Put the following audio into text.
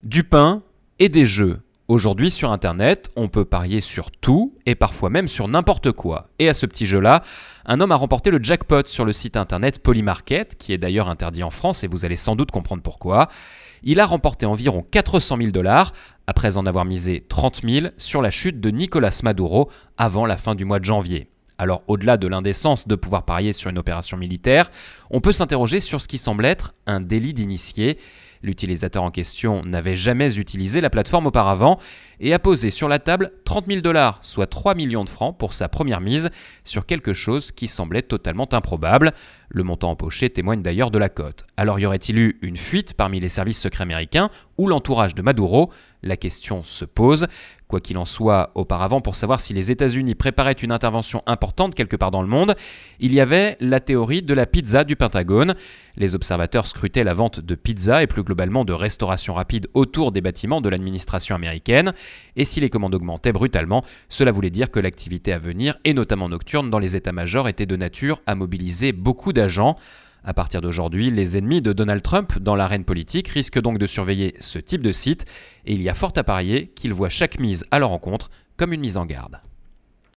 Du pain et des jeux. Aujourd'hui sur Internet, on peut parier sur tout et parfois même sur n'importe quoi. Et à ce petit jeu-là, un homme a remporté le jackpot sur le site internet Polymarket, qui est d'ailleurs interdit en France et vous allez sans doute comprendre pourquoi. Il a remporté environ 400 000 $ après en avoir misé 30 000 sur la chute de Nicolás Maduro avant la fin du mois de janvier. Alors au-delà de l'indécence de pouvoir parier sur une opération militaire, on peut s'interroger sur ce qui semble être un délit d'initié. L'utilisateur en question n'avait jamais utilisé la plateforme auparavant et a posé sur la table 30 000 $, soit 3 millions de francs pour sa première mise sur quelque chose qui semblait totalement improbable. Le montant empoché témoigne d'ailleurs de la cote. Alors y aurait-il eu une fuite parmi les services secrets américains ou l'entourage de Maduro ? La question se pose. Quoi qu'il en soit, auparavant, pour savoir si les États-Unis préparaient une intervention importante quelque part dans le monde, il y avait la théorie de la pizza du Pentagone. Les observateurs scrutaient la vente de pizza et plus globalement de restauration rapide autour des bâtiments de l'administration américaine. Et si les commandes augmentaient brutalement, cela voulait dire que l'activité à venir, et notamment nocturne dans les états-majors, était de nature à mobiliser beaucoup d'agents. À partir d'aujourd'hui, les ennemis de Donald Trump dans l'arène politique risquent donc de surveiller ce type de site et il y a fort à parier qu'ils voient chaque mise à leur encontre comme une mise en garde.